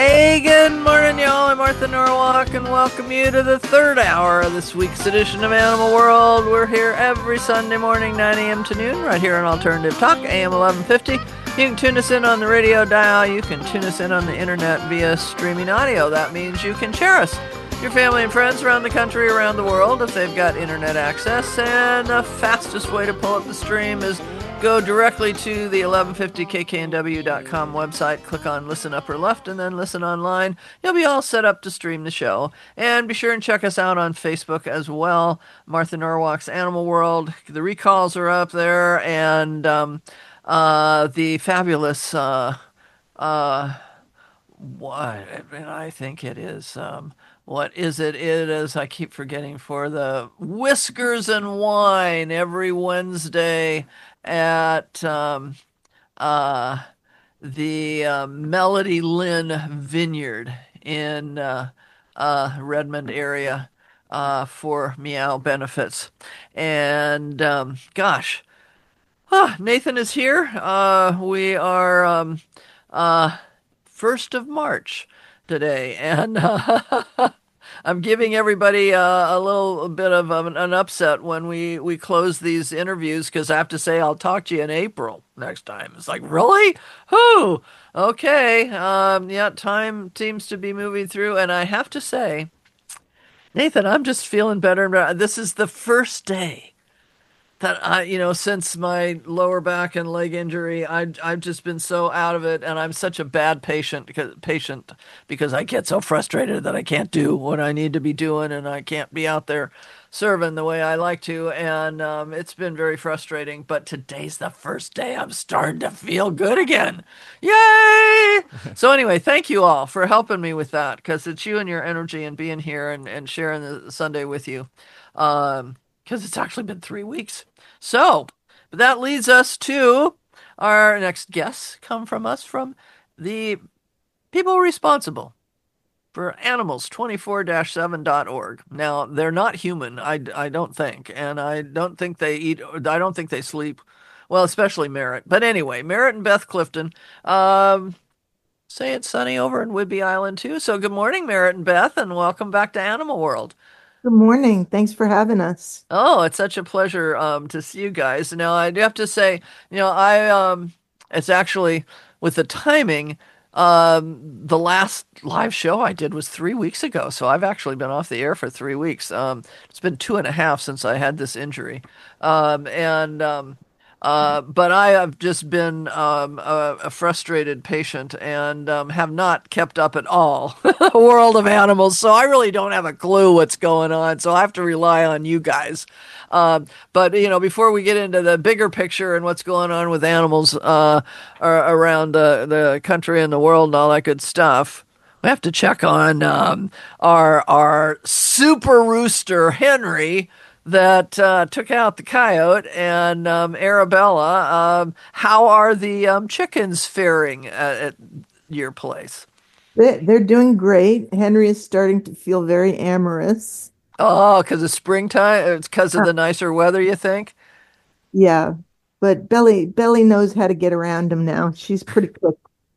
Hey, good morning, y'all. I'm Martha Norwalk, and welcome you to the third hour of this week's edition of Animal World. We're here every Sunday morning, 9 a.m. to noon, right here on Alternative Talk, AM 1150. You can tune us in on the radio dial. You can tune us in on the internet via streaming audio. That means you can share us, your family and friends around the country, around the world, if they've got internet access. And the fastest way to pull up the stream is go directly to the 1150kknw.com website, click on Listen Upper Left, and then Listen Online. You'll be all set up to stream the show. And be sure and check us out on Facebook as well, Martha Norwalk's Animal World. The recalls are up there, and the fabulous, what I think it is, what is it? It is, I keep forgetting, for the Whiskers and Wine every Wednesday at the Melody Lynn Vineyard in Redmond area for meow benefits. And gosh, Nathan is here. We are 1st of March today, and I'm giving everybody a little bit of an upset when we close these interviews, because I have to say I'll talk to you in April next time. It's like, really? Who? Okay. Yeah, time seems to be moving through, and I have to say, Nathan, I'm just feeling better and better. This is the first day that since my lower back and leg injury, I've just been so out of it, and I'm such a bad patient because I get so frustrated that I can't do what I need to be doing, and I can't be out there serving the way I like to, and it's been very frustrating. But today's the first day I'm starting to feel good again. Yay! So anyway, thank you all for helping me with that, because it's you and your energy and being here and sharing the Sunday with you. Because it's actually been 3 weeks. So, but that leads us to our next guests come from the people responsible for animals24-7.org. Now, they're not human, I don't think, and I don't think they eat, I don't think they sleep. Well, especially Merritt. But anyway, Merritt and Beth Clifton, say it's sunny over in Whidbey Island too. So good morning, Merritt and Beth, and welcome back to Animal World. Good morning. Thanks for having us. Oh, it's such a pleasure to see you guys. Now, I do have to say, it's actually with the timing, the last live show I did was 3 weeks ago, so I've actually been off the air for 3 weeks. It's been 2.5 since I had this injury, and but I have just been a frustrated patient and have not kept up at all the world of animals. So I really don't have a clue what's going on. So I have to rely on you guys. But before we get into the bigger picture and what's going on with animals around the country and the world and all that good stuff, we have to check on our super rooster Henry that took out the coyote, and Arabella. How are the chickens faring at your place? They're doing great. Henry is starting to feel very amorous. Oh, because it's springtime. It's because of Uh, the nicer weather, you think? yeah, but Belly knows how to get around him now. She's pretty quick.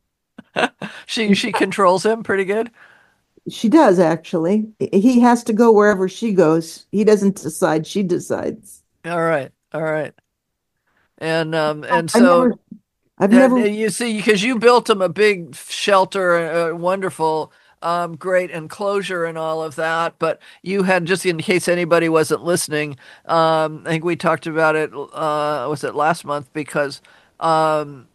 She controls him pretty good. She does actually. He has to go wherever she goes. He doesn't decide, she decides. All right, all right. And I so never I've and never you see, because you built him a big shelter, wonderful, great enclosure and all of that. But you had, just in case anybody wasn't listening, I think we talked about it, was it last month? Because um,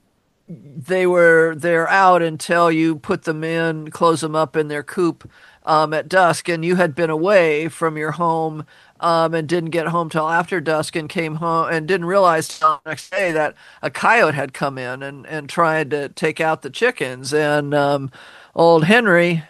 they're out until you put them in, close them up in their coop at dusk, and you had been away from your home and didn't get home till after dusk, and came home and didn't realize till the next day that a coyote had come in and tried to take out the chickens, and old Henry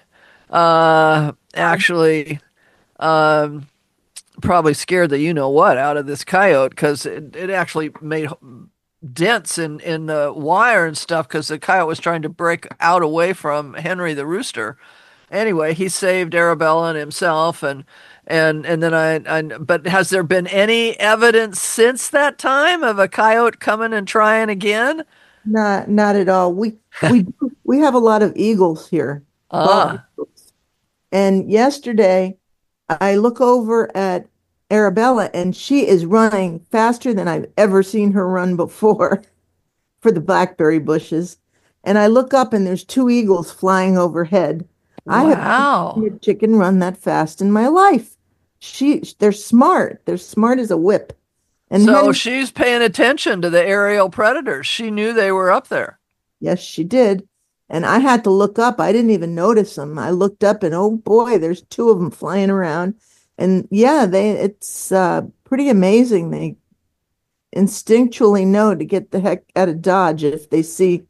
actually um, probably scared the you know what out of this coyote, because it actually made dents in the wire and stuff, because the coyote was trying to break out away from Henry the rooster. Anyway, he saved Arabella and himself, and then but has there been any evidence since that time of a coyote coming and trying again? not at all. We have a lot of eagles here. Bob. Ah, And yesterday, I look over at Arabella, and she is running faster than I've ever seen her run before for the blackberry bushes. And I look up, and there's two eagles flying overhead. I have never seen wow. a chicken run that fast in my life. They're smart. They're smart as a whip. And So Henry, she's paying attention to the aerial predators. She knew they were up there. yes, she did. And I had to look up. I didn't even notice them. I looked up, and oh boy, there's two of them flying around. And yeah, it's pretty amazing. They instinctually know to get the heck out of Dodge if they see.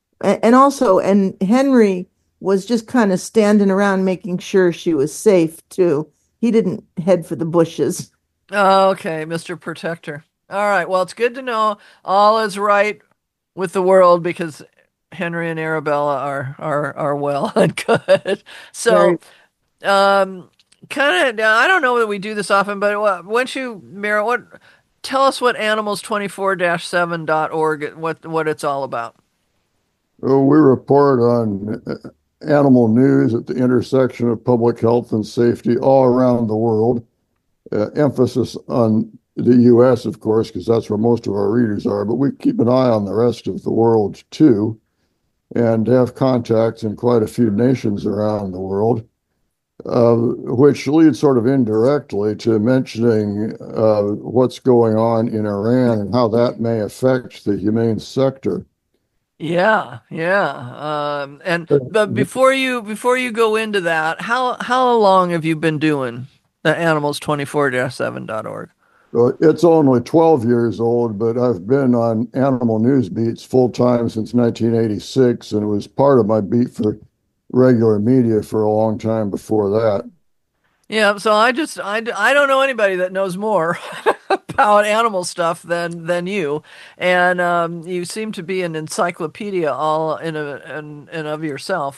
And Henry was just kind of standing around making sure she was safe too. He didn't head for the bushes. Okay, Mr. Protector. All right. Well, it's good to know all is right with the world because Henry and Arabella are well and good. So, Very um, kind of, I don't know that we do this often, but once you, Mira, tell us what animals24-7.org, what it's all about. Well, we report on animal news at the intersection of public health and safety all around the world. Emphasis on the US, of course, because that's where most of our readers are, but we keep an eye on the rest of the world too, and have contacts in quite a few nations around the world, which leads sort of indirectly to mentioning what's going on in Iran and how that may affect the humane sector. Yeah, yeah. And but before you go into that, how long have you been doing the animals24-7.org? Well, it's only 12 years old, but I've been on animal news beats full time since 1986 and was part of my beat for regular media for a long time before that. Yeah, so I don't know anybody that knows more about animal stuff than you, and you seem to be an encyclopedia all in of yourself.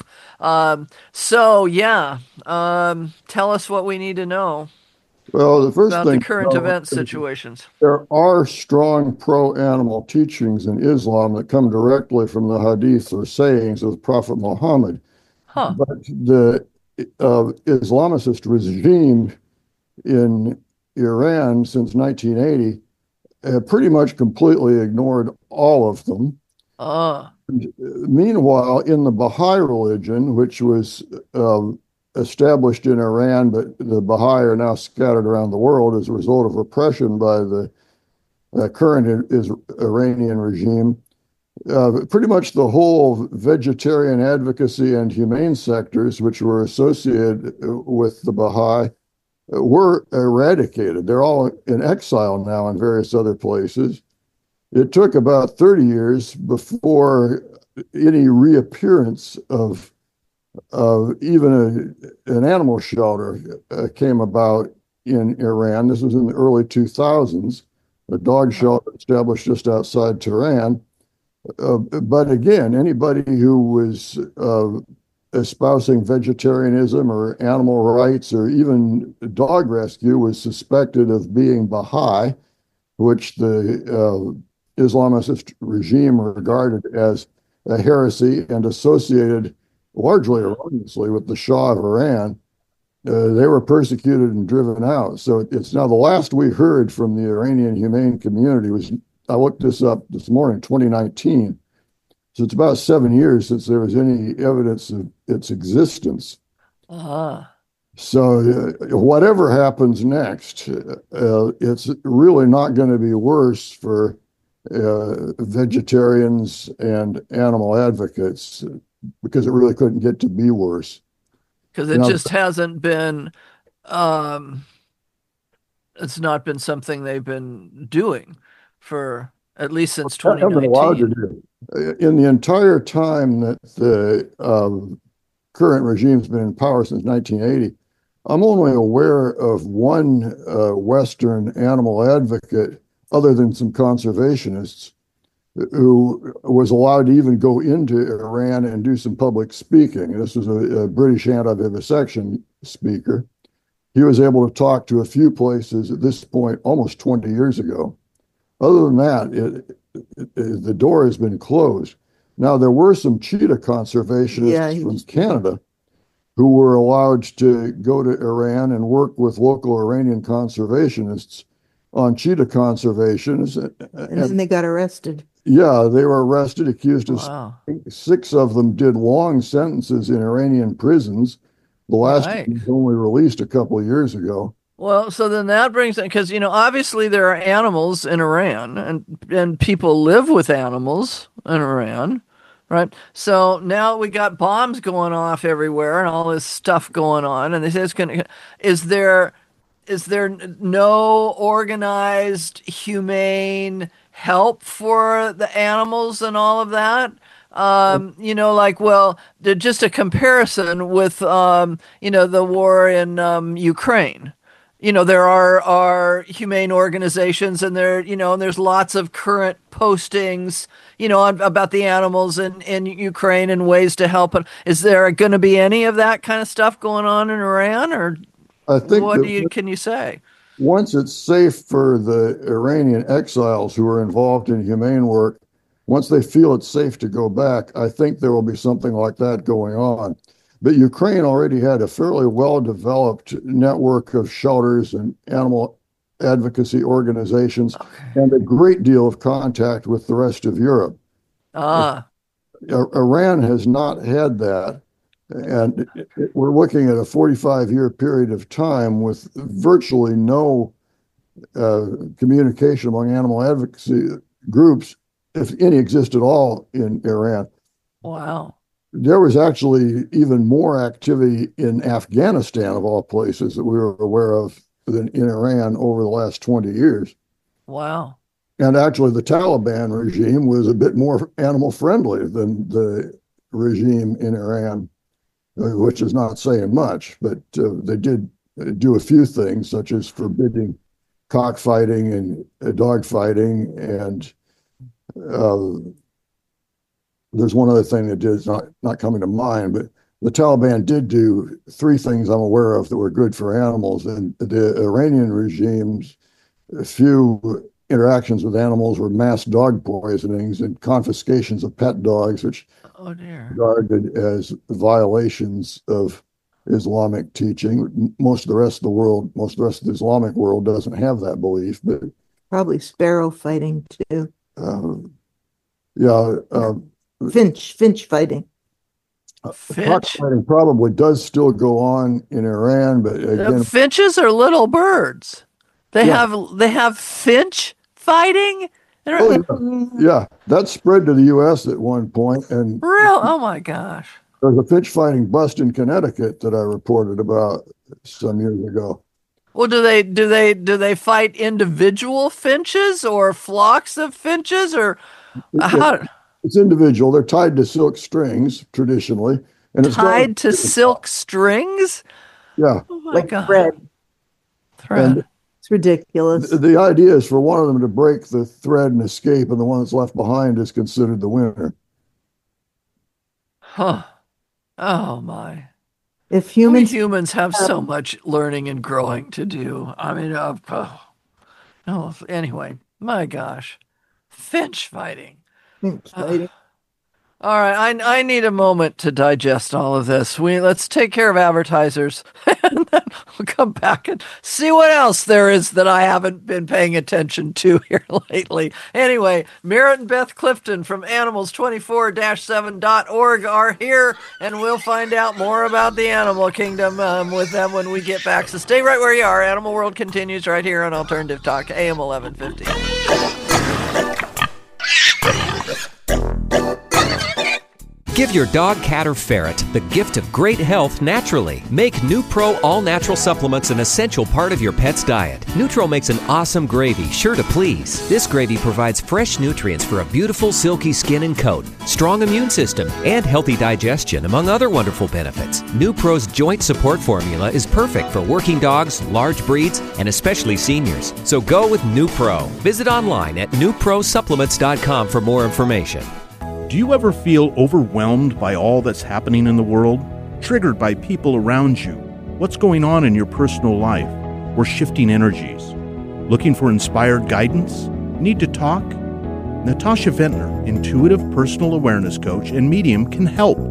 So yeah, tell us what we need to know Well, the first about the thing to current know event is situations. there are strong pro-animal teachings in Islam that come directly from the hadith or sayings of Prophet Muhammad. Huh. But the Islamicist regime in Iran since 1980 have pretty much completely ignored all of them. Uh, Meanwhile, in the Baha'i religion, which was established in Iran, but the Baha'i are now scattered around the world as a result of repression by the current Iranian regime, pretty much the whole vegetarian advocacy and humane sectors, which were associated with the Baha'i, were eradicated. They're all in exile now in various other places. It took about 30 years before any reappearance of even an animal shelter came about in Iran. This was in the early 2000s, a dog shelter established just outside Tehran. But again, anybody who was espousing vegetarianism or animal rights or even dog rescue was suspected of being Baha'i, which the Islamist regime regarded as a heresy and associated largely erroneously with the Shah of Iran. They were persecuted and driven out. So it's now the last we heard from the Iranian humane community was, I looked this up this morning, 2019. So it's about 7 years since there was any evidence of its existence. uh, So whatever happens next, it's really not going to be worse for vegetarians and animal advocates because it really couldn't get to be worse. because it Now, just hasn't been, um, it's not been something they've been doing for at least since I haven't been allowed to 2019. do. In the entire time that the current regime's been in power since 1980, I'm only aware of one Western animal advocate, other than some conservationists, who was allowed to even go into Iran and do some public speaking. This was a British anti-vivisection speaker. He was able to talk to a few places at this point almost 20 years ago. Other than that, the door has been closed. Now, there were some cheetah yeah, conservationists he from was. Canada who were allowed to go to Iran and work with local Iranian conservationists on cheetah conservation. And then they got arrested. Yeah, they were arrested, accused of Wow. 6 of them did long sentences in Iranian prisons. The last Right. one was only released a couple of years ago. Well, so then that brings because obviously there are animals in Iran and people live with animals in Iran, right? So now we got bombs going off everywhere and all this stuff going on, and they say it's going to. Is there no organized, humane help for the animals and all of that? Just a comparison with, the war in Ukraine. There are humane organizations and and there's lots of current postings, about the animals in Ukraine and ways to help it. Is there going to be any of that kind of stuff going on in Iran, or I think can you say? once it's safe for the Iranian exiles who are involved in humane work, once they feel it's safe to go back, I think there will be something like that going on. But Ukraine already had a fairly well-developed network of shelters and animal advocacy organizations and a great deal of contact with the rest of Europe. Ah, Iran has not had that. And we're looking at a 45-year period of time with virtually no communication among animal advocacy groups, if any exist at all, in Iran. wow. There was actually even more activity in Afghanistan, of all places, that we were aware of than in Iran over the last 20 years. Wow. And actually, the Taliban regime was a bit more animal friendly than the regime in Iran, which is not saying much, but they did do a few things, such as forbidding cockfighting and dog fighting. And there's one other thing that is not coming to mind, but the Taliban did do 3 things I'm aware of that were good for animals. And the Iranian regime's few interactions with animals were mass dog poisonings and confiscations of pet dogs, which Oh dear. regarded as violations of Islamic teaching. Most of the rest of the Islamic world doesn't have that belief, but Probably sparrow fighting too. yeah, Finch fighting. Finch. cockfighting probably does still go on in Iran, but again, Finches are little birds. They Yeah. have finch fighting. oh, yeah, that spread to the U.S. at one point, and Real? Oh my gosh. there's a finch fighting bust in Connecticut that I reported about some years ago. Well, do they fight individual finches or flocks of finches or how It's individual. They're tied to silk strings traditionally, and it's tied to silk strings? Yeah, Oh my Like God. thread. Thread. and It's ridiculous. the idea is for one of them to break the thread and escape, and the one that's left behind is considered the winner. Huh. Oh my. If We humans, humans have so much learning and growing to do. I mean, no, anyway, my gosh. Finch fighting. finch fighting. All right, I need a moment to digest all of this. Let's take care of advertisers, and then we'll come back and see what else there is that I haven't been paying attention to here lately. Anyway, Merritt and Beth Clifton from animals24-7.org are here, and we'll find out more about the animal kingdom with them when we get back. So stay right where you are. Animal World continues right here on Alternative Talk, AM 1150. Give your dog, cat, or ferret the gift of great health naturally. Make NuPro all-natural supplements an essential part of your pet's diet. Nutro makes an awesome gravy, sure to please. This gravy provides fresh nutrients for a beautiful, silky skin and coat, strong immune system, and healthy digestion, among other wonderful benefits. NuPro's joint support formula is perfect for working dogs, large breeds, and especially seniors. So go with NuPro. Visit online at nuprosupplements.com for more information. Do you ever feel overwhelmed by all that's happening in the world? Triggered by people around you? What's going on in your personal life? Or shifting energies? Looking for inspired guidance? Need to talk? Natasha Ventnor, intuitive personal awareness coach and medium, can help.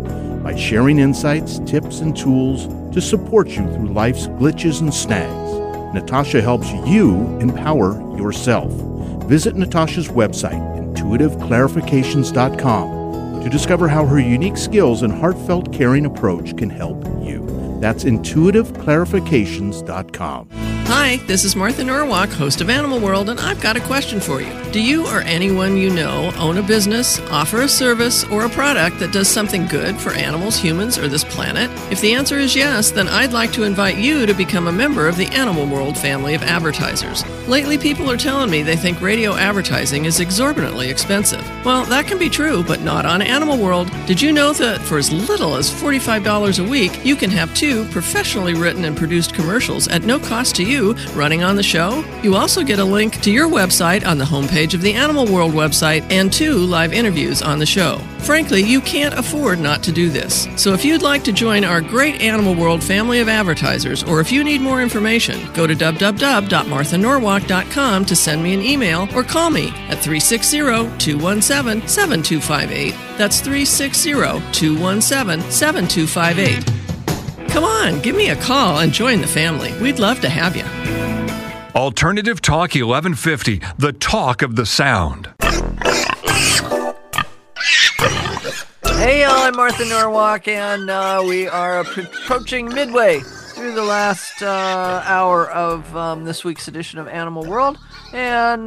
by sharing insights, tips, and tools to support you through life's glitches and snags. Natasha helps you empower yourself. Visit Natasha's website, intuitiveclarifications.com, to discover how her unique skills and heartfelt caring approach can help you. That's intuitiveclarifications.com. Hi, this is Martha Norwalk, host of Animal World, and I've got a question for you. Do you or anyone you know own a business, offer a service, or a product that does something good for animals, humans, or this planet? If the answer is yes, then I'd like to invite you to become a member of the Animal World family of advertisers. Lately, people are telling me they think radio advertising is exorbitantly expensive. Well, that can be true, but not on Animal World. Did you know that for as little as $45 a week, you can have 2 professionally written and produced commercials at no cost to you running on the show? You also get a link to your website on the homepage of the Animal World website and 2 live interviews on the show. Frankly, you can't afford not to do this. So if you'd like to join our great Animal World family of advertisers, or if you need more information, go to www.marthanorwalk.com to send me an email or call me at 360-217-7258. That's 360-217-7258. Come on, give me a call and join the family. We'd love to have you. Alternative Talk 1150, the talk of the sound. Hey, y'all, I'm Martha Norwalk, and we are approaching midway through the last hour of this week's edition of Animal World. And,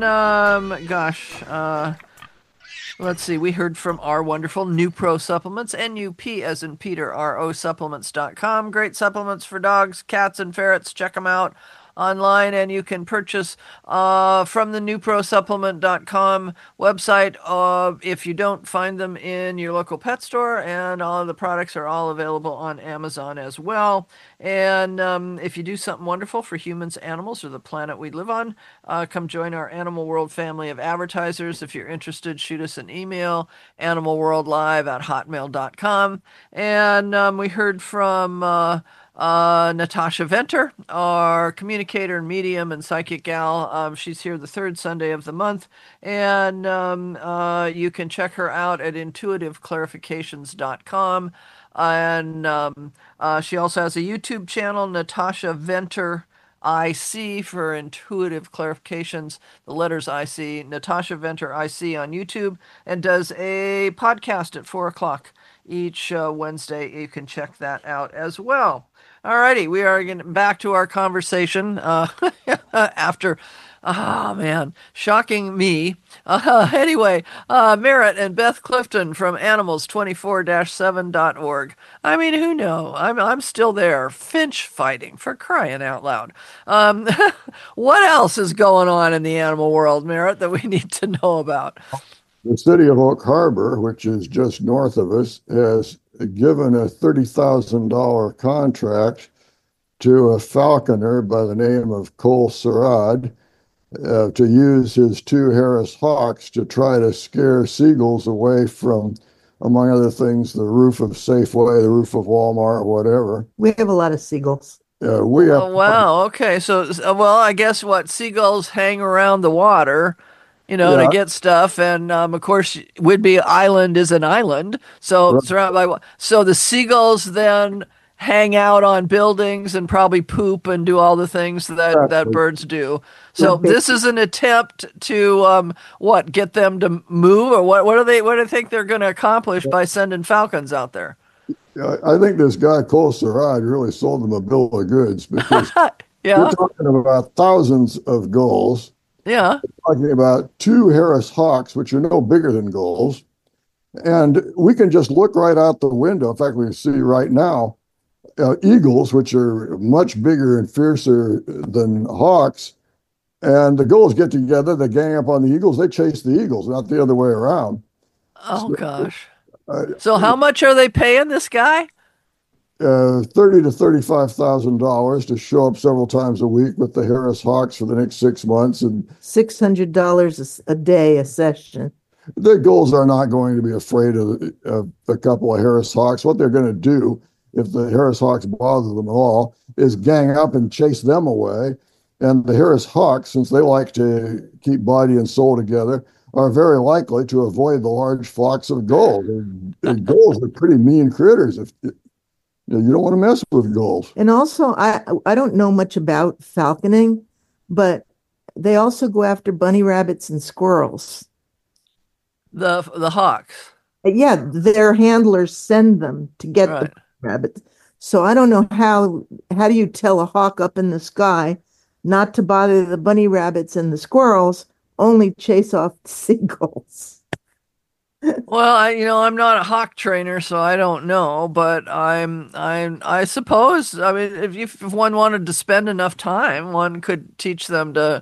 let's see, we heard from our wonderful Nupro Supplements, N-U-P as in Peter, R-O supplements.com. Great supplements for dogs, cats, and ferrets. Check them out online, and you can purchase from the NuproSupplement.com website if you don't find them in your local pet store, and all of the products are all available on Amazon as well. And if you do something wonderful for humans, animals, or the planet we live on, come join our Animal World family of advertisers. If you're interested, shoot us an email, animalworldlive@hotmail.com. And we heard from Natasha Venter, our communicator and medium and psychic gal. She's here the 3rd Sunday of the month, and you can check her out at intuitiveclarifications.com. And she also has a YouTube channel, Natasha Venter IC, for Intuitive Clarifications, the letters IC, Natasha Venter IC on YouTube, and does a podcast at 4 o'clock each Wednesday. You can check that out as well. Alrighty, we are getting back to our conversation after, shocking me. Anyway, Merritt and Beth Clifton from animals24-7.org. I mean, who knows? I'm still there, finch fighting, for crying out loud. What else is going on in the animal world, Merritt, that we need to know about? The city of Oak Harbor, which is just north of us, has given a $30,000 contract to a falconer by the name of Cole Sarad to use his 2 Harris Hawks to try to scare seagulls away from, among other things, the roof of Safeway, the roof of Walmart, whatever. We have a lot of seagulls. We have. Oh, wow. Okay. So, well, I guess seagulls hang around the water, to get stuff. And, of course, Whidbey Island is an island. So, Right. surrounded by, so the seagulls then hang out on buildings and probably poop and do all the things that Exactly. birds do. So this is an attempt to, get them to move, or what do they think they're going to accomplish by sending falcons out there? I think this guy, Cole Sarad, really sold them a bill of goods, because Yeah. we're talking about thousands of gulls. Yeah. Talking about 2 Harris Hawks, which are no bigger than gulls. And we can just look right out the window. In fact, we can see right now eagles, which are much bigger and fiercer than hawks. And the gulls get together, they gang up on the eagles, they chase the eagles, not the other way around. Oh, gosh. Uh, So how much are they paying this guy? $30,000 to $35,000 to show up several times a week with the Harris Hawks for the next 6 months. And $600 a day a session. the gulls are not going to be afraid of a couple of Harris Hawks. What they're going to do, if the Harris Hawks bother them at all, is gang up and chase them away. And the Harris Hawks, since they like to keep body and soul together, are very likely to avoid the large flocks of gulls. And gulls are pretty mean critters. If you don't want to mess with gulls. And also, I don't know much about falconing, but they also go after bunny rabbits and squirrels. The hawks. Yeah, their handlers send them to get the Right. rabbits. So I don't know how do you tell a hawk up in the sky not to bother the bunny rabbits and the squirrels, only chase off the seagulls. Well, I'm not a hawk trainer, so I don't know, but I suppose, I mean, if one wanted to spend enough time, one could teach them to,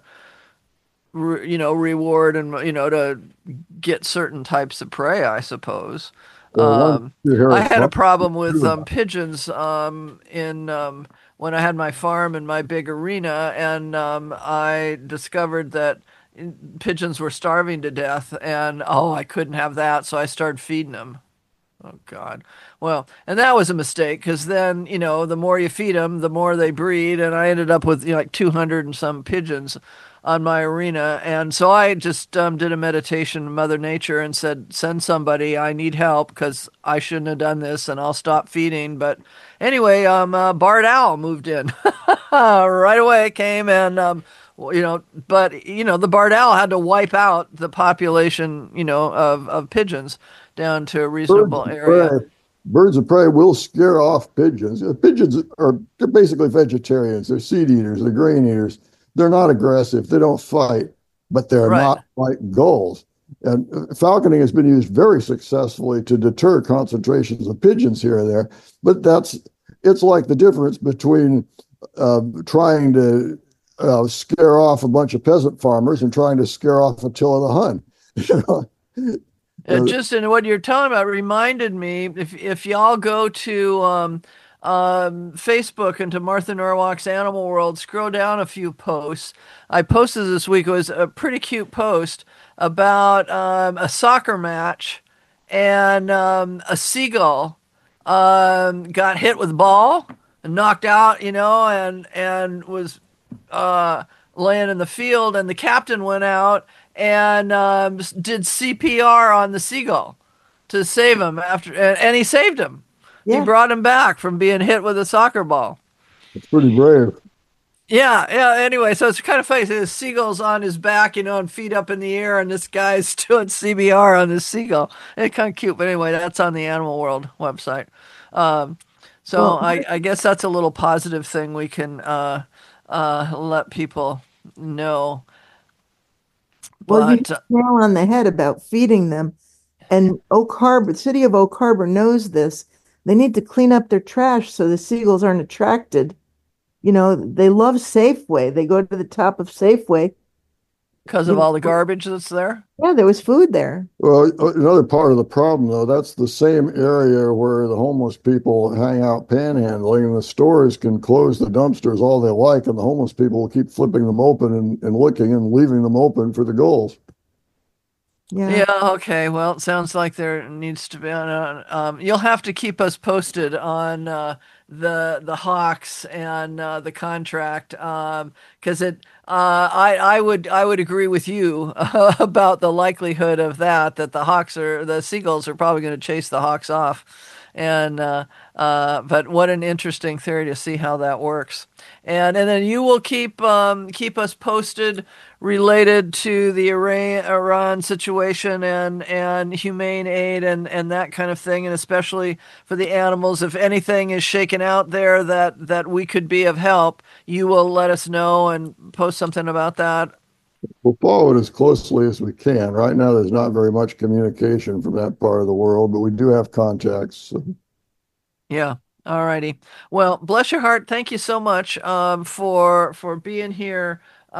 reward and, to get certain types of prey, I suppose. Well, once you hear I it had a from problem with Cuba, pigeons in when I had my farm and my big arena, and I discovered that pigeons were starving to death, and I couldn't have that, so I started feeding them. Oh God. Well, and that was a mistake because then, the more you feed them, the more they breed. And I ended up with, like 200 and some pigeons on my arena. And so I just did a meditation in Mother Nature and said, send somebody, I need help because I shouldn't have done this and I'll stop feeding. But anyway, Bart Owl moved in right away, came and, but, the Bart Owl had to wipe out the population, of pigeons down to a birds reasonable of area. prey, birds of prey will scare off pigeons. Pigeons they're basically vegetarians. They're seed eaters. They're grain eaters. They're not aggressive. They don't fight, but they're Right. not like gulls. And falconing has been used very successfully to deter concentrations of pigeons here and there. But it's like the difference between trying to scare off a bunch of peasant farmers and trying to scare off Attila the Hun. And just in what you're telling about reminded me, if y'all go to Facebook and to Martha Norwalk's Animal World, scroll down a few posts. I posted this week. It was a pretty cute post about a soccer match, and a seagull got hit with a ball and knocked out, and was laying in the field, and the captain went out and did CPR on the seagull to save him and he saved him. He Yeah. brought him back from being hit with a soccer ball. It's pretty brave. Yeah, yeah. Anyway, so it's kind of funny. So the seagull's on his back, and feet up in the air, and this guy's doing CPR on this seagull. It's kind of cute, but anyway, that's on the Animal World website. Um, so Well, I guess that's a little positive thing we can let people know. well, you hit But the nail on the head about feeding them. And Oak Harbor, the city of Oak Harbor knows this. They need to clean up their trash so the seagulls aren't attracted. They love Safeway. They go to the top of Safeway. because of all the garbage that's there. Yeah, there was food there. Well, another part of the problem, though, that's the same area where the homeless people hang out panhandling, and the stores can close the dumpsters all they like, and the homeless people will keep flipping them open and looking and leaving them open for the gulls. Yeah. Yeah, okay. Well, it sounds like there needs to be you'll have to keep us posted on the Hawks and the contract because I would agree with you about the likelihood of that the Seagulls are probably going to chase the Hawks off. And but what an interesting theory to see how that works. And then you will keep us posted related to the Iran situation and humane aid and that kind of thing, and especially for the animals. If anything is shaken out there that we could be of help, you will let us know and post something about that. We'll follow it as closely as we can. Right now, there's not very much communication from that part of the world, but we do have contacts. So. Yeah. All righty. Well, bless your heart. Thank you so much for being here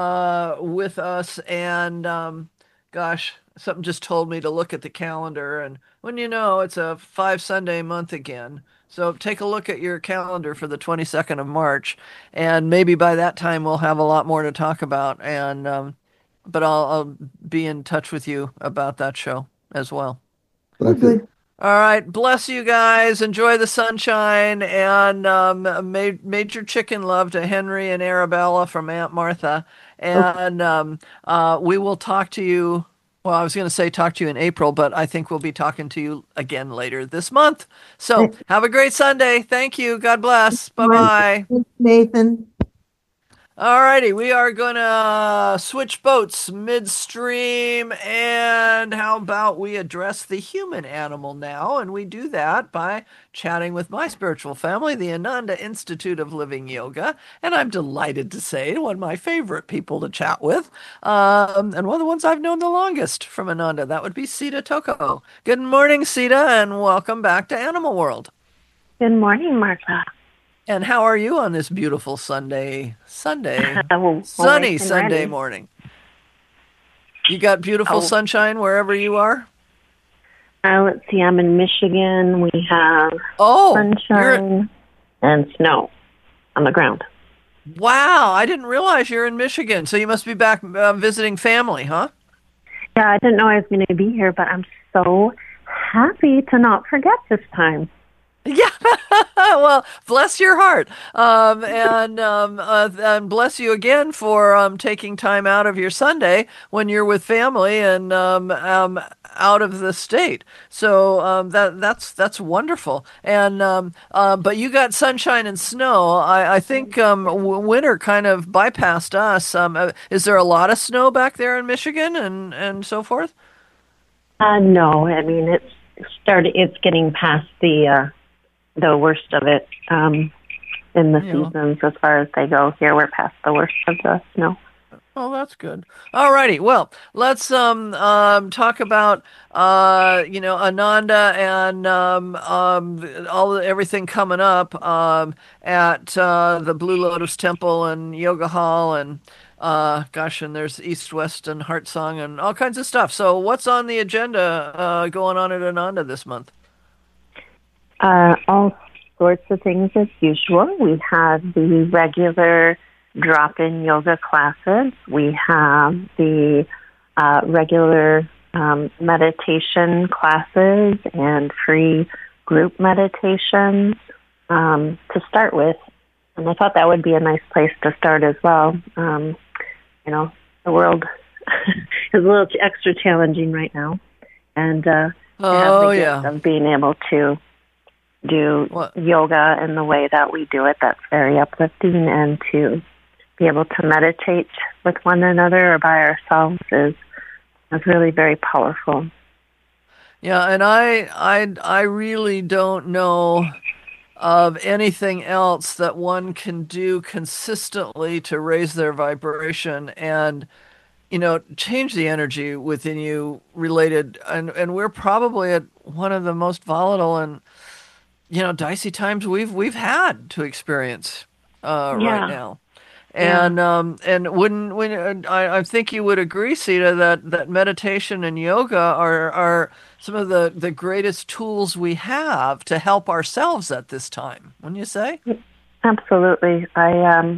with us. And gosh, something just told me to look at the calendar. And when it's a 5 Sunday month again. So take a look at your calendar for the 22nd of March. And maybe by that time we'll have a lot more to talk about. And but I'll be in touch with you about that show as well. We're Thank you. good. All right. Bless you guys. Enjoy the sunshine. And major chicken love to Henry and Arabella from Aunt Martha. Okay. And we will talk to you Well, I was going to say talk to you in April, but I think we'll be talking to you again later this month. So have a great Sunday. Thank you. God bless. Bye bye. Thanks, Nathan. All righty, we are going to switch boats midstream. And how about we address the human animal now? And we do that by chatting with my spiritual family, the Ananda Institute of Living Yoga. And I'm delighted to say one of my favorite people to chat with, and one of the ones I've known the longest from Ananda. That would be Sita Toko. Good morning, Sita, and welcome back to Animal World. Good morning, Martha. And how are you on this beautiful sunny Sunday Ready. morning? You got beautiful sunshine wherever you are? Let's see, I'm in Michigan. We have sunshine and snow on the ground. Wow, I didn't realize you're in Michigan. So you must be back visiting family, huh? Yeah, I didn't know I was going to be here, but I'm so happy to not forget this time. Yeah, well, bless your heart, and bless you again for taking time out of your Sunday when you're with family and out of the state. So that's wonderful. And but you got sunshine and snow. I think winter kind of bypassed us. Is there a lot of snow back there in Michigan and so forth? No, I mean it's getting past the worst of it in the seasons as far as they go. Here we're past the worst of the snow. Oh, that's good. All righty. Well, let's talk about Ananda and everything coming up at the Blue Lotus Temple and Yoga Hall and and there's East, West, and Heart Song and all kinds of stuff. So, what's on the agenda going on at Ananda this month? All sorts of things as usual. We have the regular drop-in yoga classes. We have the regular meditation classes and free group meditations to start with. And I thought that would be a nice place to start as well. The world is a little extra challenging right now. And I have the gift of being able to do yoga in the way that we do it. That's very uplifting, and to be able to meditate with one another or by ourselves is really very powerful. Yeah, and I really don't know of anything else that one can do consistently to raise their vibration and change the energy within you related, and we're probably at one of the most volatile and dicey times we've had to experience right now. And when I think you would agree, Sita, that meditation and yoga are some of the greatest tools we have to help ourselves at this time. Wouldn't you say? Absolutely. I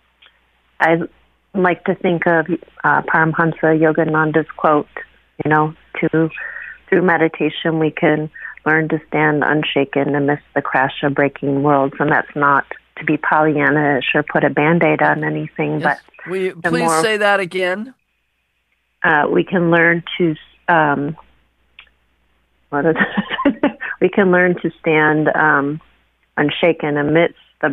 like to think of Paramhansa Yogananda's quote. Through meditation we can learn to stand unshaken amidst the crash of breaking worlds. And that's not to be Pollyanna-ish or put a Band-Aid on anything. Yes. But will you please say that again? We can learn to we can learn to stand unshaken amidst the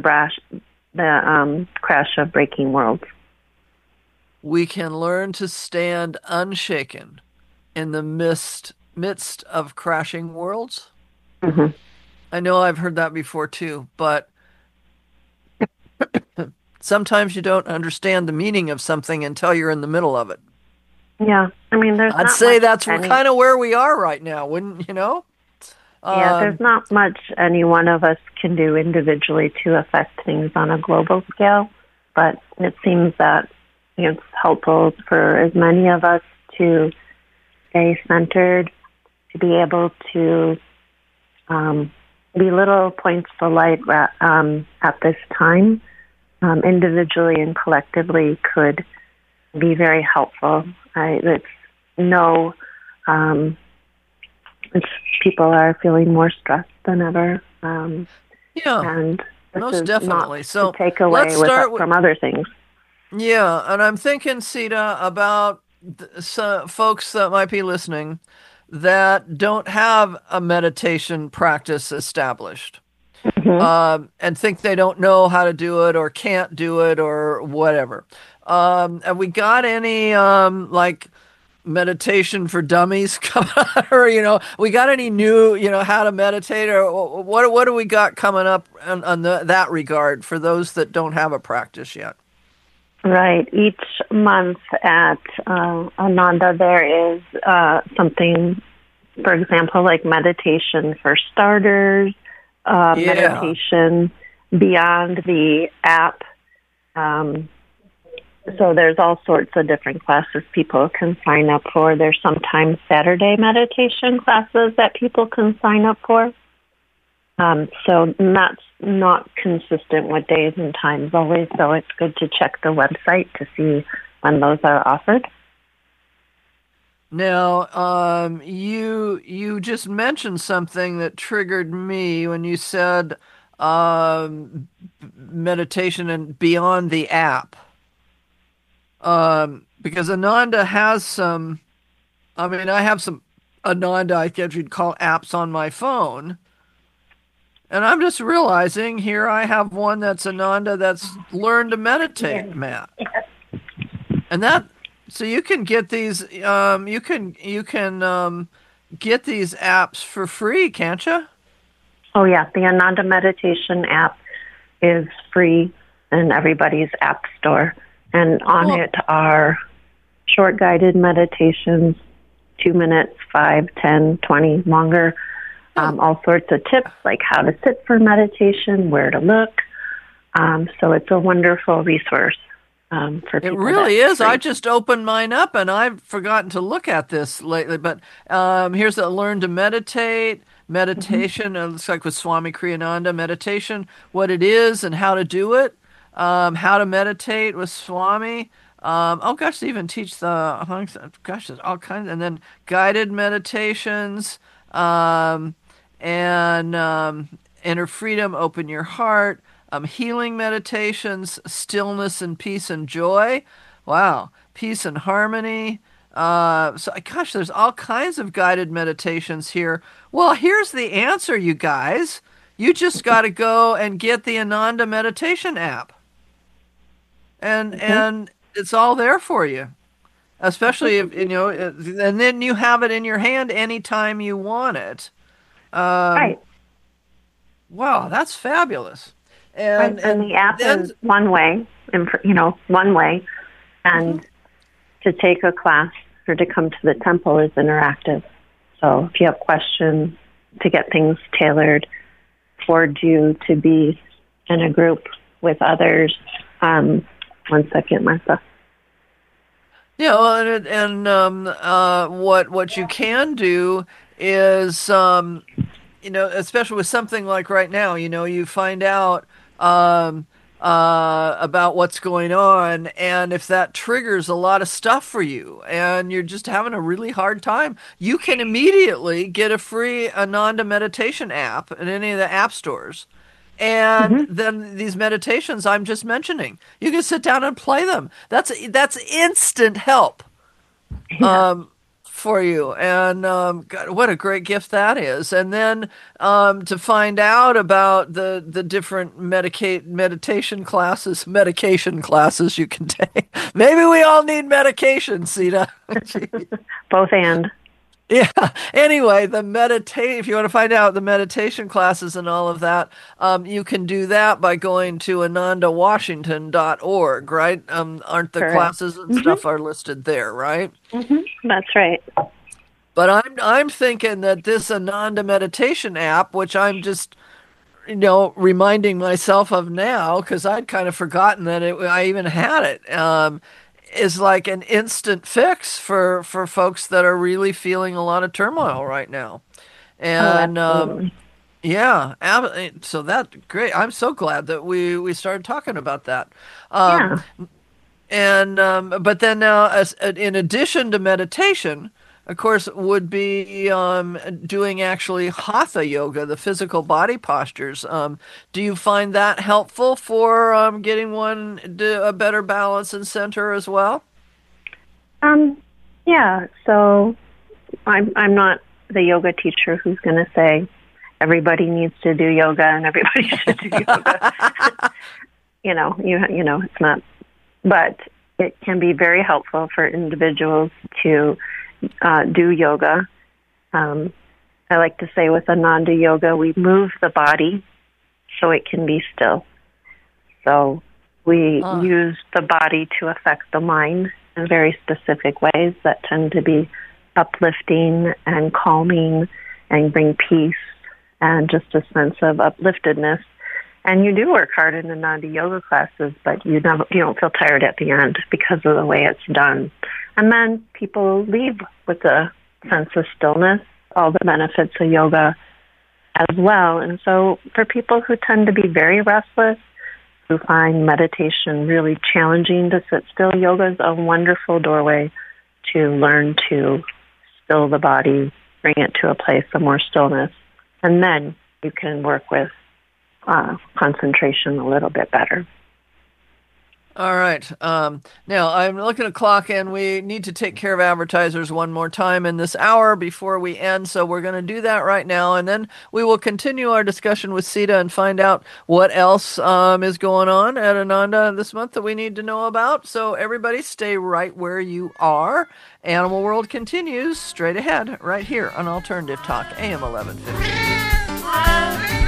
crash of breaking worlds. We can learn to stand unshaken in the midst of crashing worlds. Mm-hmm. I know I've heard that before too, but sometimes you don't understand the meaning of something until you're in the middle of it. Yeah, I mean, I'd say that's kind of where we are right now, wouldn't you know? Yeah, there's not much any one of us can do individually to affect things on a global scale, but it seems that it's helpful for as many of us to stay centered, to be able to be little points of light at this time, individually and collectively, could be very helpful. People are feeling more stressed than ever. And most definitely. So to take away from other things. Yeah, and I'm thinking, Sita, about folks that might be listening that don't have a meditation practice established, and think they don't know how to do it or can't do it or whatever. Have we got any like meditation for dummies coming up, or we got any new how to meditate, or what do we got coming up on that regard for those that don't have a practice yet? Right. Each month at Ananda, there is something, for example, like meditation for starters, meditation beyond the app. So there's all sorts of different classes people can sign up for. There's sometimes Saturday meditation classes that people can sign up for. So that's not consistent with days and times always, so it's good to check the website to see when those are offered. Now, you just mentioned something that triggered me when you said meditation and beyond the app. Because Ananda has some, I have some Ananda, I guess you'd call apps on my phone. And I'm just realizing here I have one that's Ananda that's Learn to Meditate, Matt. And so you can get these, you can get these apps for free, can't you? Oh yeah, the Ananda Meditation app is free in everybody's app store. And on it are short guided meditations, 2 minutes, 5, 10, 20, longer. All sorts of tips like how to sit for meditation, where to look. So it's a wonderful resource for people. It really is. I just opened mine up and I've forgotten to look at this lately. But here's a Learn to Meditate, meditation. It looks like with Swami Kriyananda, meditation, what it is and how to do it. How to meditate with Swami. They even teach there's all kinds. And then guided meditations. And Inner Freedom, Open Your Heart, healing meditations, stillness and peace and joy. Wow, peace and harmony. There's all kinds of guided meditations here. Well, here's the answer, you guys. You just got to go and get the Ananda meditation app. And it's all there for you. Especially if, and then you have it in your hand anytime you want it. Right. Wow, that's fabulous. And the app is one way, and to take a class or to come to the temple is interactive. So if you have questions, to get things tailored towards you to be in a group with others. 1 second, Martha. Yeah, what you can do is, especially with something like right now, you find out about what's going on, and if that triggers a lot of stuff for you, and you're just having a really hard time, you can immediately get a free Ananda meditation app in any of the app stores. And then these meditations I'm just mentioning, you can sit down and play them. That's instant help for you. And God, what a great gift that is. And then to find out about the different medication classes you can take. Maybe we all need medication, Sita. Both and. Yeah. Anyway, if you want to find out the meditation classes and all of that, you can do that by going to anandawashington.org, right? Aren't the classes and stuff are listed there, right? That's right. But I'm thinking that this Ananda meditation app, which I'm just reminding myself of now because I'd kind of forgotten that I even had it. Is like an instant fix for folks that are really feeling a lot of turmoil right now. And so that's great. I'm so glad that we started talking about that. And but then now, in addition to meditation, of course, would be doing actually hatha yoga, the physical body postures. Do you find that helpful for getting one a better balance and center as well? Yeah, so I'm not the yoga teacher who's going to say everybody needs to do yoga and everybody should do yoga. you know, it's not. But it can be very helpful for individuals to do yoga. I like to say with Ananda Yoga, we move the body so it can be still. So we use the body to affect the mind in very specific ways that tend to be uplifting and calming and bring peace and just a sense of upliftedness. And you do work hard in Ananda Yoga classes, but you don't feel tired at the end because of the way it's done. And then people leave with a sense of stillness, all the benefits of yoga as well. And so for people who tend to be very restless, who find meditation really challenging to sit still, yoga is a wonderful doorway to learn to still the body, bring it to a place of more stillness. And then you can work with concentration a little bit better. All right. Now, I'm looking at the clock, and we need to take care of advertisers one more time in this hour before we end, so we're going to do that right now, and then we will continue our discussion with Sita and find out what else is going on at Ananda this month that we need to know about. So everybody stay right where you are. Animal World continues straight ahead right here on Alternative Talk, AM 1150.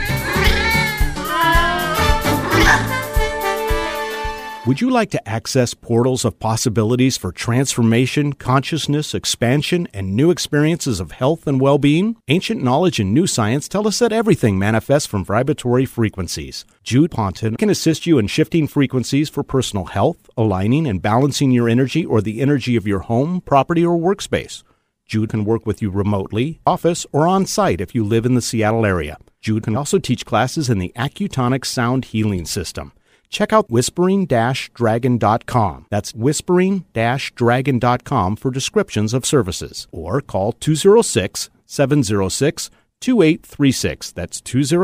Would you like to access portals of possibilities for transformation, consciousness, expansion, and new experiences of health and well-being? Ancient knowledge and new science tell us that everything manifests from vibratory frequencies. Jude Ponton can assist you in shifting frequencies for personal health, aligning and balancing your energy or the energy of your home, property, or workspace. Jude can work with you remotely, office, or on-site if you live in the Seattle area. Jude can also teach classes in the Accutonic Sound Healing System. Check out whispering-dragon.com. That's whispering-dragon.com for descriptions of services. Or call 206-706-2836. That's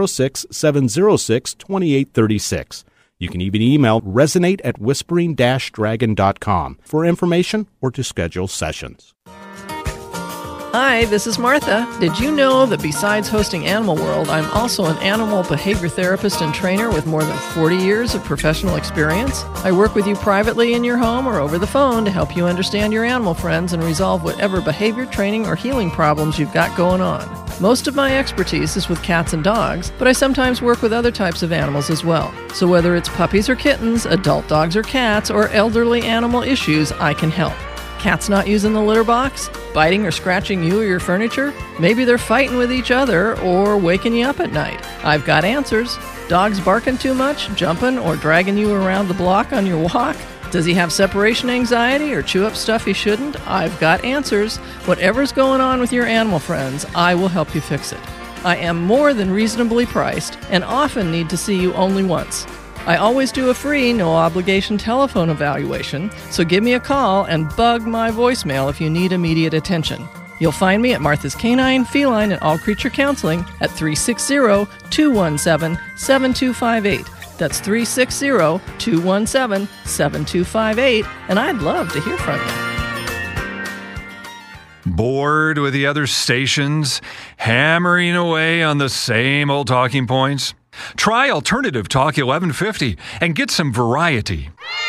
206-706-2836. You can even email resonate@whispering-dragon.com for information or to schedule sessions. Hi, this is Martha. Did you know that besides hosting Animal World, I'm also an animal behavior therapist and trainer with more than 40 years of professional experience? I work with you privately in your home or over the phone to help you understand your animal friends and resolve whatever behavior training or healing problems you've got going on. Most of my expertise is with cats and dogs, but I sometimes work with other types of animals as well. So whether it's puppies or kittens, adult dogs or cats, or elderly animal issues, I can help. Cats not using the litter box? Biting or scratching you or your furniture? Maybe they're fighting with each other or waking you up at night. I've got answers. Dogs barking too much, jumping or dragging you around the block on your walk? Does he have separation anxiety or chew up stuff he shouldn't? I've got answers. Whatever's going on with your animal friends, I will help you fix it. I am more than reasonably priced and often need to see you only once. I always do a free, no-obligation telephone evaluation, so give me a call and bug my voicemail if you need immediate attention. You'll find me at Martha's Canine, Feline, and All Creature Counseling at 360-217-7258. That's 360-217-7258, and I'd love to hear from you. Bored with the other stations, hammering away on the same old talking points? Try Alternative Talk 1150 and get some variety.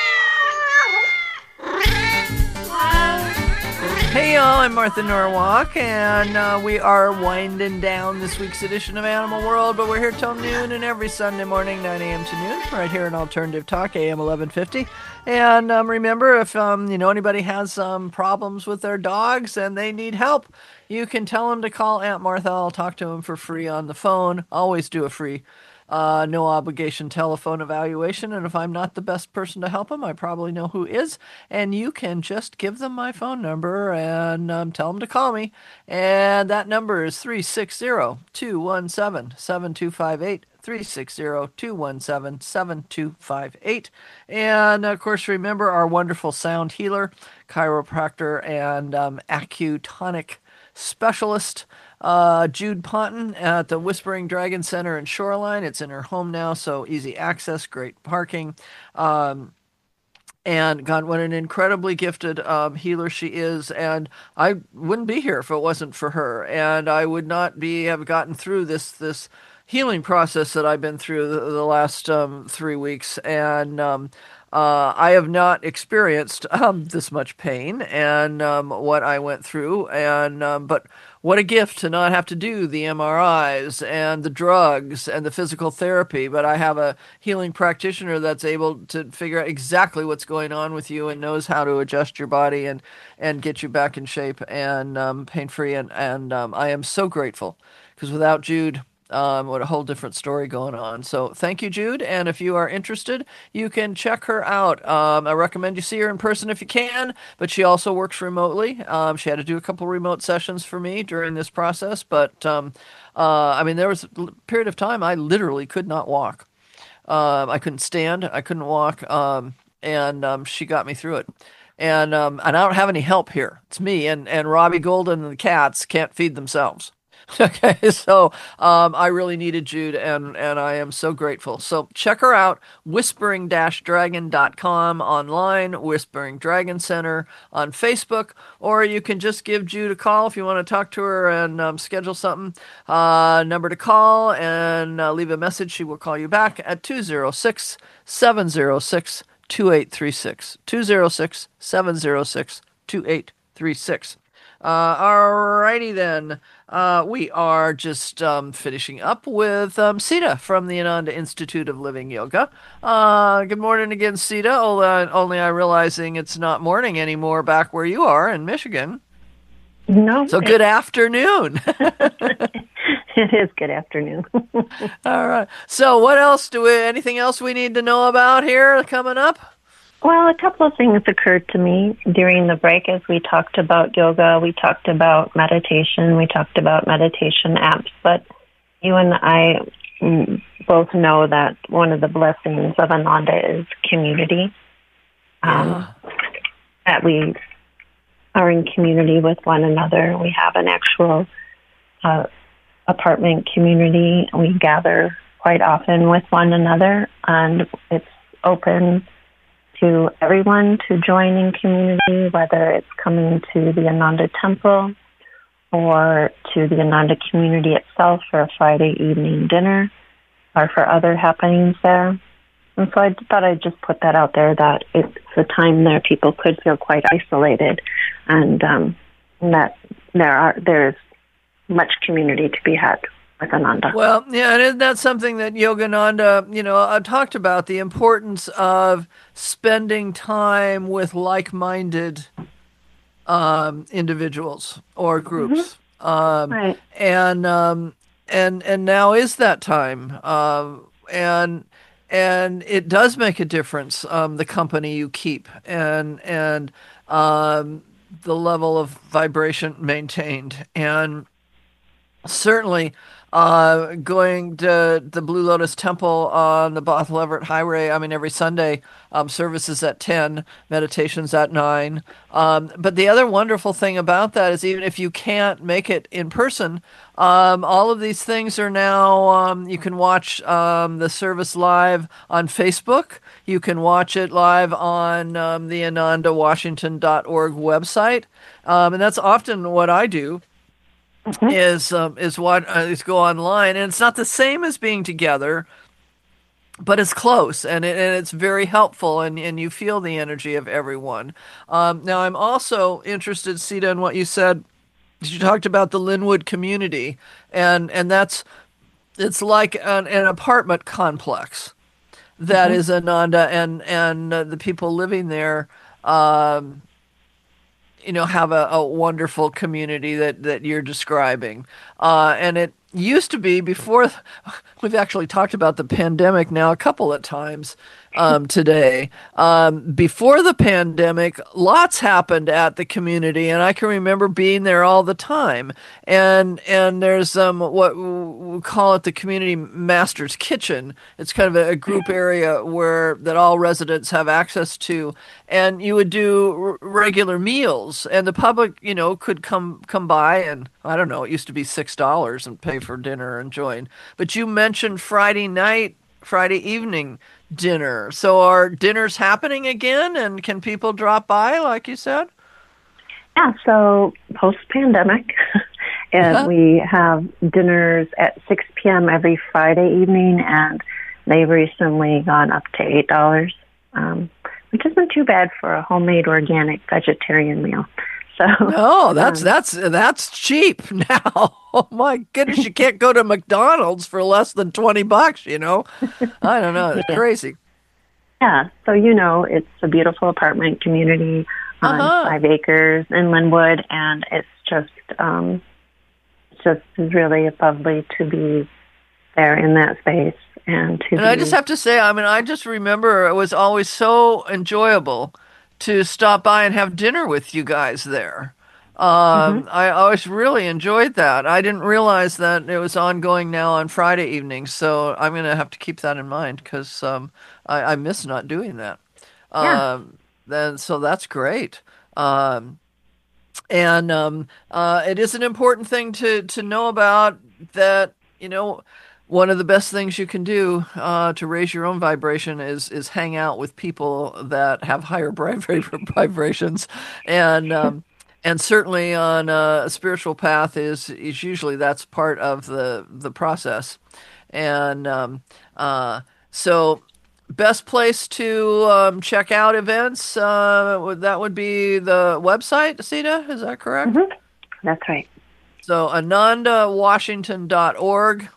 Hey y'all, I'm Martha Norwalk, and we are winding down this week's edition of Animal World, but we're here till noon and every Sunday morning, 9 a.m. to noon, right here in Alternative Talk, AM 1150. And remember, if anybody has problems with their dogs and they need help, you can tell them to call Aunt Martha. I'll talk to them for free on the phone. Always do a free no obligation telephone evaluation, and if I'm not the best person to help them, I probably know who is, and you can just give them my phone number and tell them to call me, and that number is 360-217-7258, 360-217-7258, and of course remember our wonderful sound healer, chiropractor, and Accutonic specialist, Jude Ponton at the Whispering Dragon Center in Shoreline. It's in her home now, so easy access, great parking. And God, what an incredibly gifted healer she is. And I wouldn't be here if it wasn't for her. And I would not have gotten through this healing process that I've been through the last 3 weeks. And I have not experienced this much pain and what I went through. And but what a gift to not have to do the MRIs and the drugs and the physical therapy. But I have a healing practitioner that's able to figure out exactly what's going on with you and knows how to adjust your body and get you back in shape and pain-free. And I am so grateful because without Jude, what a whole different story going on. So thank you, Jude. And if you are interested, you can check her out. I recommend you see her in person if you can, but she also works remotely. She had to do a couple remote sessions for me during this process, but I mean, there was a period of time I literally could not walk. I couldn't stand, I couldn't walk, and she got me through it. And I don't have any help here. It's me and Robbie Golden and the cats can't feed themselves. Okay, so I really needed Jude, and I am so grateful. So check her out, whispering-dragon.com online, Whispering Dragon Center on Facebook, or you can just give Jude a call if you want to talk to her and schedule something. Number to call and leave a message. She will call you back at 206-706-2836. 206-706-2836. Alrighty then. We are just finishing up with Sita from the Ananda Institute of Living Yoga. Good morning again, Sita. Only I'm realizing it's not morning anymore back where you are in Michigan. No. So good afternoon. It is good afternoon. All right. So what else anything else we need to know about here coming up? Well, a couple of things occurred to me during the break as we talked about yoga, we talked about meditation, we talked about meditation apps, but you and I both know that one of the blessings of Ananda is community. That we are in community with one another. We have an actual apartment community. We gather quite often with one another, and it's open to everyone to join in community, whether it's coming to the Ananda Temple or to the Ananda community itself for a Friday evening dinner or for other happenings there. And so I thought I'd just put that out there, that it's a time there people could feel quite isolated, and that there's much community to be had with Ananda. Well, yeah, and that's something that Yogananda, I've talked about, the importance of spending time with like-minded individuals or groups. Right. And now is that time. And it does make a difference, the company you keep and the level of vibration maintained. And certainly, going to the Blue Lotus Temple on the Bothell Everett Highway, every Sunday, services at 10, meditations at 9. But the other wonderful thing about that is even if you can't make it in person, all of these things are now, you can watch the service live on Facebook. You can watch it live on the AnandaWashington.org website. And that's often what I do. Is go online, and it's not the same as being together, but it's close, and it's very helpful, and you feel the energy of everyone. Now, I'm also interested, Sita, in what you said. You talked about the Linwood community, and it's like an apartment complex that is Ananda, and the people living there. Have a wonderful community that you're describing. And it used to be before, we've actually talked about the pandemic now a couple of times today. Before the pandemic, lots happened at the community, and I can remember being there all the time. And there's what we call it the Community Master's Kitchen. It's kind of a group area that all residents have access to, and you would do regular meals, and the public, could come by, and I don't know, it used to be $6 and pay for dinner and join. But you mentioned Friday evening dinner. So are dinners happening again, and can people drop by, like you said? Yeah, so post-pandemic, and we have dinners at 6 p.m. every Friday evening, and they've recently gone up to $8, which isn't too bad for a homemade organic vegetarian meal. So no, that's cheap now. Oh my goodness, you can't go to McDonald's for less than $20, you know? I don't know, it's crazy. Yeah, so it's a beautiful apartment community on 5 acres in Linwood, and it's just really lovely to be there in that space. And I just have to say, I mean, I just remember it was always so enjoyable to stop by and have dinner with you guys there. I always really enjoyed that. I didn't realize that it was ongoing now on Friday evenings, so I'm going to have to keep that in mind because I miss not doing that. So that's great. It is an important thing to know about that, one of the best things you can do to raise your own vibration is hang out with people that have higher vibrations, and certainly on a spiritual path is usually that's part of the process, and so best place to check out events that would be the website, Sita, is that correct? Mm-hmm. That's right. So AnandaWashington.org.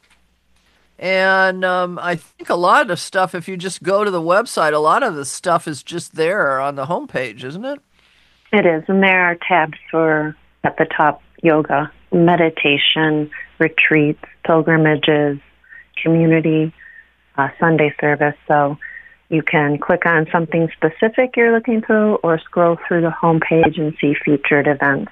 And I think a lot of the stuff, if you just go to the website, a lot of the stuff is just there on the homepage, isn't it? It is, and there are tabs for, at the top, yoga, meditation, retreats, pilgrimages, community, Sunday service. So you can click on something specific you're looking through or scroll through the homepage and see featured events.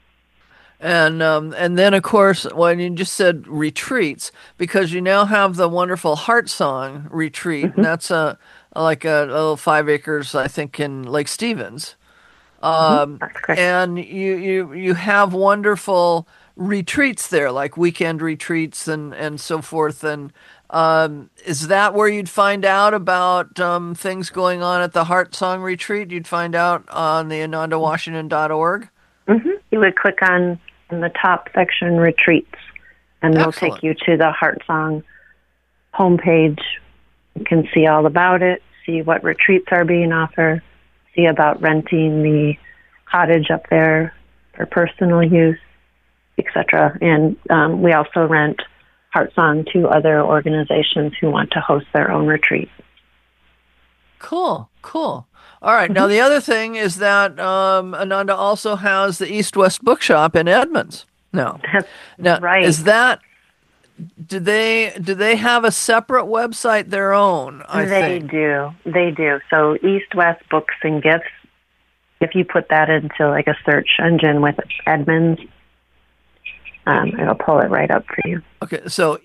And then, of course, when you just said retreats, because you now have the wonderful Heart Song retreat, and that's like a little 5 acres, I think, in Lake Stevens. That's correct. And you have wonderful retreats there, like weekend retreats and so forth. And is that where you'd find out about things going on at the Heart Song retreat? You'd find out on the AnandaWashington.org? Mm-hmm. You would click on in the top section, retreats, and it'll take you to the Heart Song homepage. You can see all about it, see what retreats are being offered, see about renting the cottage up there for personal use, etc. And we also rent Heart Song to other organizations who want to host their own retreat. Cool. All right. Now, the other thing is that Ananda also has the East West Bookshop in Edmonds. Now, right. Is that, do they have a separate website, their own, I think? They do. So East West Books and Gifts, if you put that into like a search engine with Edmonds, it'll pull it right up for you. Okay. So,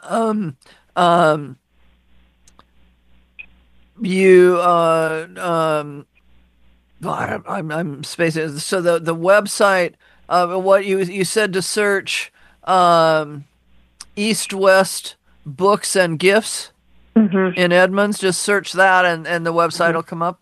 I'm spacing. So the website, what you said to search, East West Books and Gifts in Edmonds. Just search that, and the website will come up.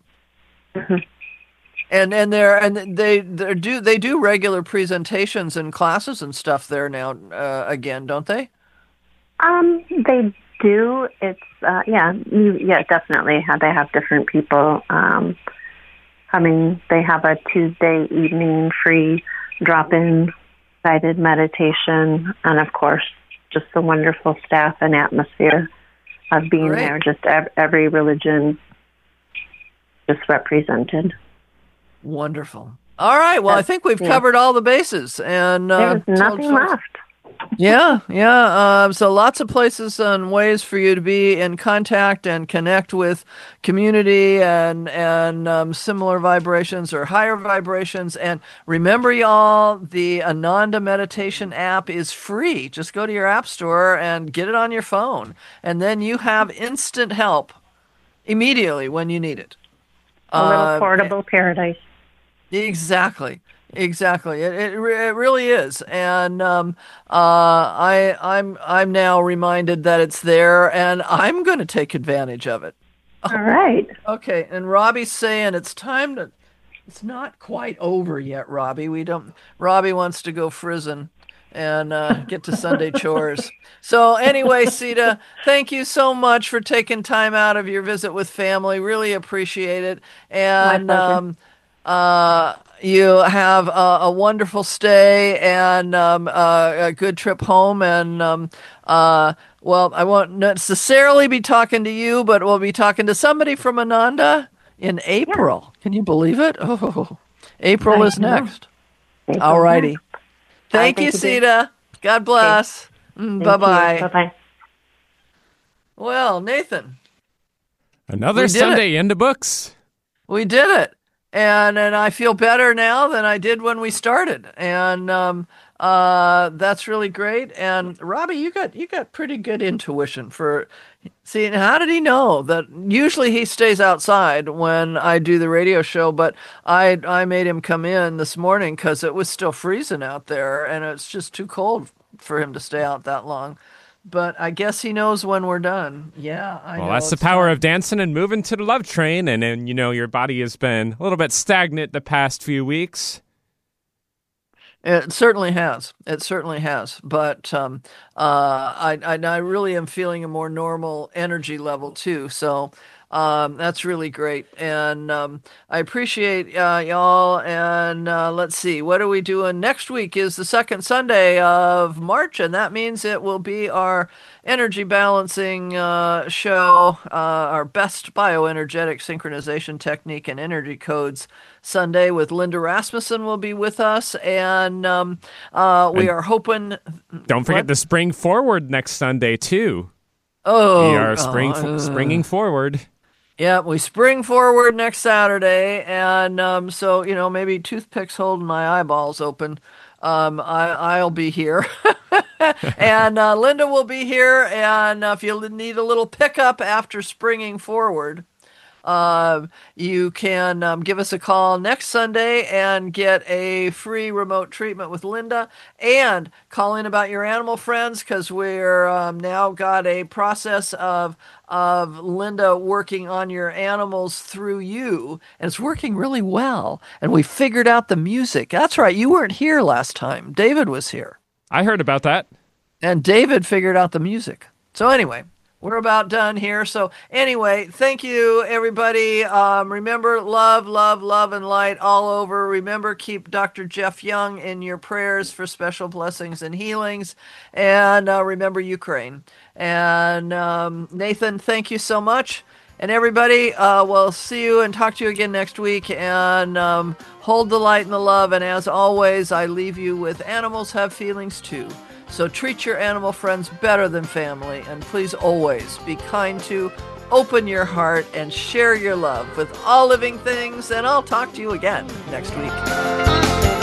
And they do regular presentations and classes and stuff there now. Again, don't they? They do. It's definitely. They have different people coming. They have a Tuesday evening free drop-in guided meditation, and of course, just the wonderful staff and atmosphere of being there. Just every religion just represented. Wonderful. All right. Well, I think we've covered all the bases, and there's nothing left. Yeah. So lots of places and ways for you to be in contact and connect with community and similar vibrations or higher vibrations. And remember, y'all, the Ananda Meditation app is free. Just go to your app store and get it on your phone, and then you have instant help immediately when you need it. A little portable paradise. Exactly. It really is, and I'm now reminded that it's there, and I'm going to take advantage of it. All right. Okay, and Robbie's saying it's time to. It's not quite over yet, Robbie. Robbie wants to go frizzing and get to Sunday chores. So anyway, Sita, thank you so much for taking time out of your visit with family. Really appreciate it. And you have a wonderful stay and a good trip home. And well, I won't necessarily be talking to you, but we'll be talking to somebody from Ananda in April. Yeah. Can you believe it? Oh, April is next. All righty. Thank you, Sita. God bless. Bye-bye. Bye-bye. Well, Nathan. Another Sunday in the books. We did it. And I feel better now than I did when we started. And that's really great. And Robbie, you got pretty good intuition for seeing. How did he know that? Usually he stays outside when I do the radio show, but I made him come in this morning because it was still freezing out there, and it's just too cold for him to stay out that long. But I guess he knows when we're done. Yeah, I know. Well, that's the power of dancing and moving to the love train. And then, your body has been a little bit stagnant the past few weeks. It certainly has. It certainly has. But I really am feeling a more normal energy level, too. So that's really great. And I appreciate y'all. And let's see. What are we doing? Next week is the second Sunday of March. And that means it will be our energy balancing show, our best bioenergetic synchronization technique and energy codes Sunday with Linda Rasmussen will be with us, and we are hoping. Don't forget the Spring Forward next Sunday too. Oh, we are springing forward. Yeah, we spring forward next Saturday, and so maybe toothpicks holding my eyeballs open. I'll be here, and Linda will be here. And if you need a little pickup after springing forward, you can give us a call next Sunday and get a free remote treatment with Linda, and call in about your animal friends, because we're now got a process of Linda working on your animals through you, and it's working really well. And we figured out the music. That's right. You weren't here last time. David was here. I heard about that. And David figured out the music. So anyway, we're about done here. So anyway, thank you, everybody. Remember, love, love, love, and light all over. Remember, keep Dr. Jeff Young in your prayers for special blessings and healings. And remember Ukraine. And Nathan, thank you so much. And everybody, we'll see you and talk to you again next week. And hold the light and the love. And as always, I leave you with animals have feelings too. So treat your animal friends better than family, and please always be kind to, open your heart, and share your love with all living things, and I'll talk to you again next week.